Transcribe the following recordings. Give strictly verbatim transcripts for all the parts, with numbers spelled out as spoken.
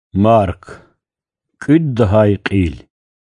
Марк Кыддахай Қил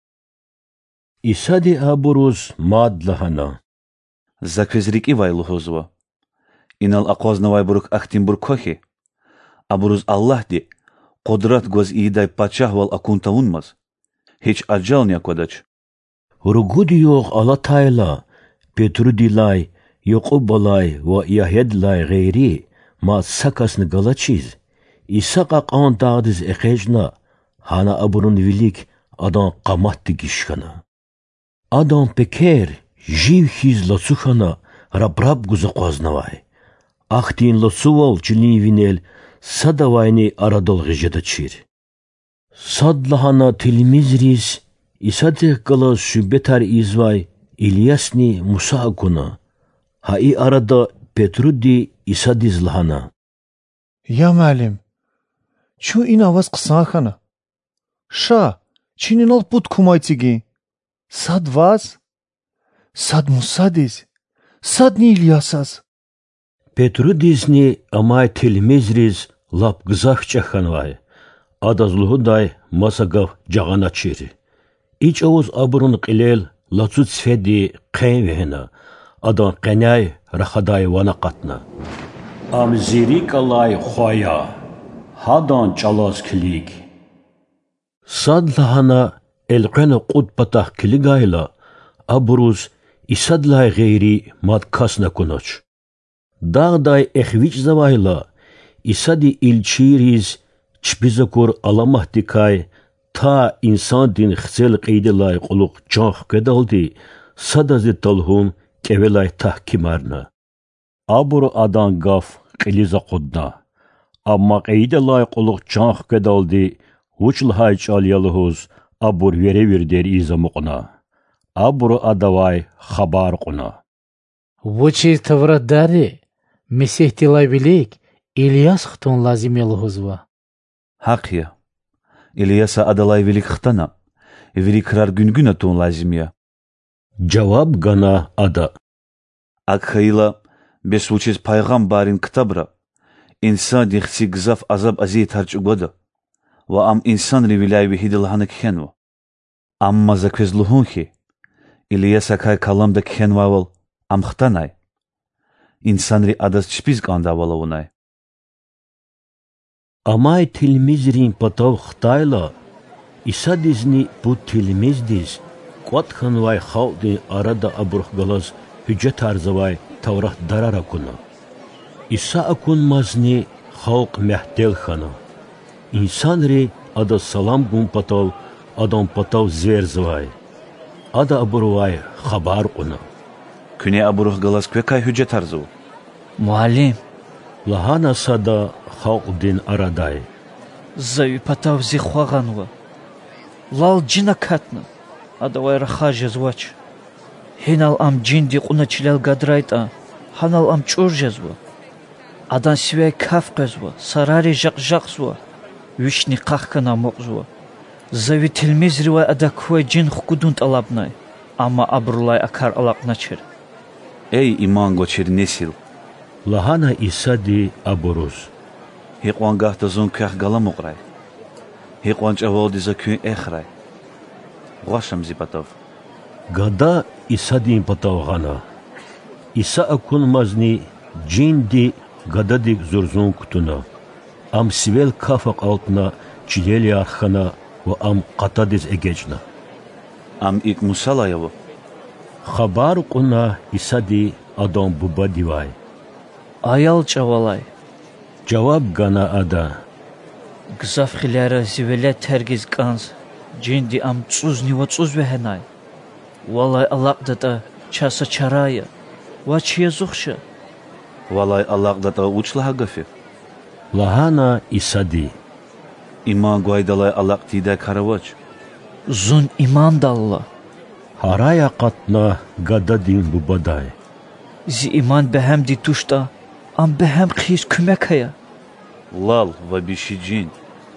Исади абуруз мадлахана Заквезрики вайлухозва. Инал ақознавай бурук ахтимбур кохи. Абуруз Аллах ди қудрат гоз идай пачах вал акунта унмаз. Хич аджал някодач. Ругуди йог Алла Тайла Петрудилай Йоқубалай ва Яхедлай гайри ма сакасны галачиз. Исақа қантагдыз эқежна хана абурун велик адан қаматты гишкана. Адан пекер жив хиз лацухана рабраб гуза қознавай. Ахтин лацувал чилин винел садавайни арадол гижеда чир. Садлахана тилмизрис Исадех гала субетар извай Ильясни Муса акуна. Хаи арада Петруди Исадиз лахана. Я малим. Чу ин аваз қысанхана? Ша, чининал пут кумайтиги? Сад ваз? Сад Мусадиз? Сад ни Ильясаз? Петрудизни амай тилмизриз лап гзахчаханвай. Адазлугудай масагав жагана чири. Ич ауз абурун қилел лацут сфеди қейвехна. Адан қеняй рахадай ванақатна. Амзирик алай хоя. Хадан чалаз килик. Садлахана элқена қудпатах килигайла. Абуруз Исадлай гейри мад касна куноч. Дагдай эхвич завайла. Исади илчириз чбизакур аламахтикай та инсан дин хцел қейдилай қулуқ чанх кедалди садази талхун кевелай тахкимарна. Абур адан гаф қилиза қудна. Amma qeydilay quluq çanx kedaldi uçlhay çalyalıhuz abur verevir der izamuqna. Abur adavay xabar quna. Вучи таврадари месехтилай велик Ильяс хтон лазимелхузва. Haqya. İlyasa adalay velik xtana. Velikrar güngüna ton lazimiya. Cevap gana ada. Akhayla besvuçiz paygambarin kitabra. İnsan dixsi gzaf azab aziyet harç ugoda. Ve am insan rivilay vihidilhanı khenva. Amma zakvezluhun ki. İlyasa kay kalamda khenvaval am xtanay. İnsan ri adas çpiz kandavala unay. Amay tilmizrin patav xtayla İsadizni bu tilmizdiz qatxanvay xaldi arada abruh galaz hüccet arzavay Tavrat darara kuna. İsa akun mazni xalq mehtel xana. İnsanri ada salam gun patav adam patav zverzvay. Ada aburvay xabar quna. Küne abruh galaz kvekay hüccet arzav. Muallim. Lahana sada xalq din araday. Zavi patav zixwaganwa. Lal jina katna. Adavay raxaja zwaç. Hinal am jindi quna çilal gadrayta. Hanal am çurjazwa. Adan sivay kafqazwa. Sarari jaqjaqzwa. Vishni qaxkana moqzwa. Zavi tilmizri wa adakvay jin xukudunt alabnay. Amma abrulay akar alaqnaçir. Ey iman goçer nesil. Lahana İsadi aburuz. Hiqwan gahta zon kah galam uqray. Hiqwan çavaldiza kün ekhray. Gwaşam zipatav. Gada İsadin patavğana. İsa akun mazni cindi gadadik zurzun kutuna. Am sivel kafaq altına çileli arxana ve am qatadiz egecna. Am ik musalayavu. Xabar quna İsadi adam buba divay. Ayal çavalay. Cevap gana ada. Gzaf xilara zivelet tergiz kanz. Cindi am tsuzni ve tsuz vehenay. Walay alaqdata çasa çaraya. Ve çiye zuxşa. Valay alaqdata uçlaha gafi. Lahana İsadi. İman guaydalay alaqtida karavaç. Zun iman dalla. Haraya qatna gadadin bubaday. Zi iman behem di tuşta. Am behem xiz kümekaya. Lal ve bişicin.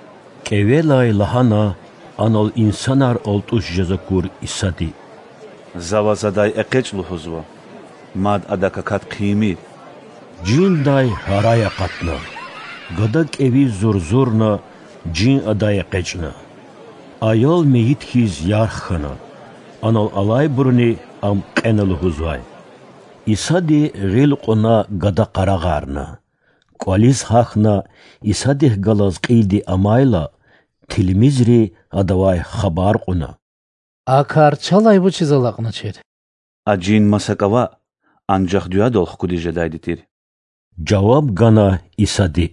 Kevelay lahana anal insanar oltuş jazakur İsadi. Zavazaday eqeçlu huzva. Mad adakakat qimi. Cinday haraya qatna. Gadak evi zurzurna جین ادای قچنا آیال میت خیز یار خنا آنال alay برونی ام قنل هزوای İsadi gil qona gada qarağarna qolis haqna İsadi galaz qidi amayla tilmizri adavay xabar quna Akar çalay bu çizalaqna çer. Ajin masakava ancaq düya dolx kudi jedayditir. Cavab gana İsadi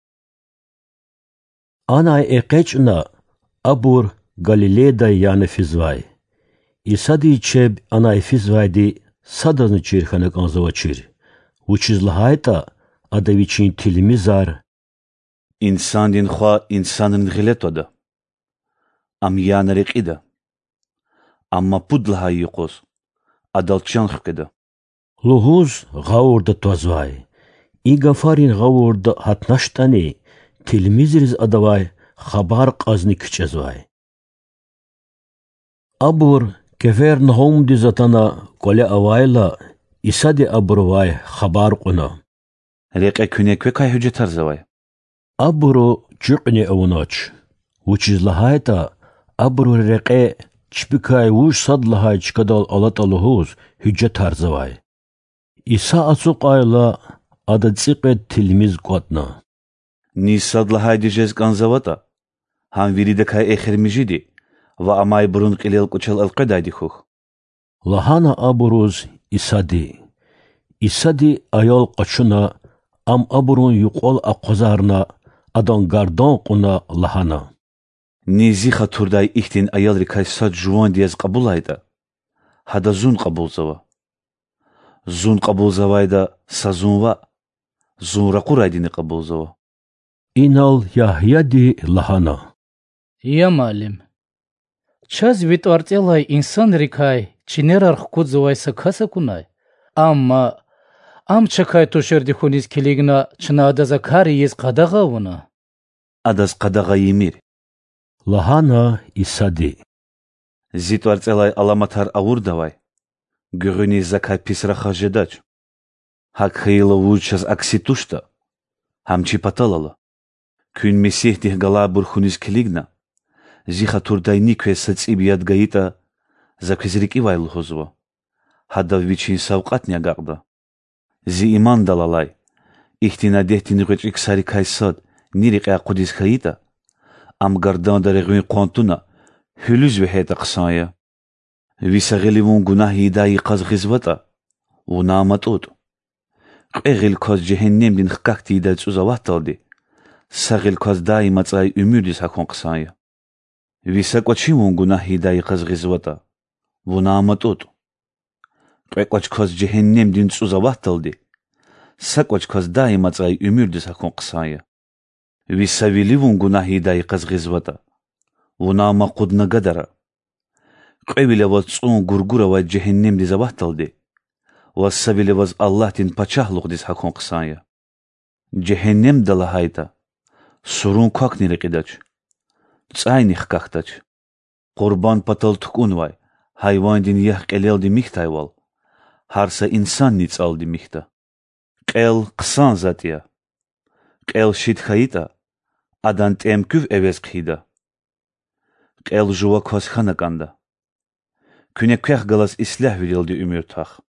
Ana eqechna abur Galileda yani fizvay İsadi çeb ana fizvaydi Sadazını çirxanı qanzava çir. Uçizlahayta adaviçin tilmizar. İnsan din xwa insanın giletoda. Am yanari qida. Amma pudlaha yiqos. Adalçan xqida. Luhuz gavurda tozvay. I gafarin gavurda hatnaştani tilmizriz adavay xabar qazni kichazvay. Abur Kefer nahum dizatana kole avayla İsadi aburvay xabar quna. Reqe künekve kay hüce tarzavay. Aburu çuqni avunaç. Uçizlahayta aburu reqe çpikay vuş sadlahay çkadal alataluhuz hüce tarzavay. İsa asuq ayla ada tsiqet tilmiz qotna. Ni sadlahay dijez qanzavata. Han viride kay ekhirmijidi. Ve amay burun qilil quchal alqadaydi xux. Lahana aburuz İsadi. İsadi ayol qaçuna am aburun yuqol aqozarna adan gardan quna lahana. Nizi khaturday ihtin ayol rikay sad juvan diyaz qabulayda. Hada zun qabulzava. Zun qabulzavayda sazunva. Zun raquraydini qabulzava. İnal Yahya di lahana. Ya malim. Çaz vitvartelay insan rikay çinerar kudzavay sakasa kunay. Amma am çakay toşerdi xuniz kiligna çına adaza kari yiz qadağa vuna. Adaz qadağa yemir. Lahana İsadi. Zitvartelay alamatar avur davay. Görüni zakay pisra xajedaç. Hak khayla vuchaz aksituşta. Hamçi patalala. Kün mesih dih gala bur xuniz kiligna. Zixa turday nikve satsibiyat gaita zakizriki vaylhozvo. Hadav vichin savqatnya gaqda. Zi iman dalalay. İhtina dehtin rıçık sari kaysad niriqe qudis khayita. Am gardan da reğün qontuna hülüz ve heta qsaya. Visagilivun gunah hidayi qaz ghizvata. Unamatut. Qeğil koz cehennem din xqaqti da tsuzawahtaldi. Sagil koz daima tsay ümüdis hakon qsaya. Visaqochimun gunah hidayi qaz ghizvata. Unamatut. Qeqoch koz cehennem din tsuzawahtaldi. Saqoch koz daima tsay ümüdis hakon qsaya. Visavilivun gunah hidayi qaz ghizvata. Unama qudna gadara. Qevile vaz tsun gurgura va cehennem dizawahtaldi. Vassavile vaz Allah din paçahluq diz hakon qsaya. Cehennem dalahayta. Surun kakni riqidaç. Tsayni xqaqtaç. Qurban patal tukunvay. Hayvan din yah qeleldi mihtayval. Harsa insan nitsaldi mihta. Qel qsan zatya. Qel shitkhayita. Adan temküv evez qhida. Qel juva kos xanakanda. Künekah galas islah verildi ümür taq.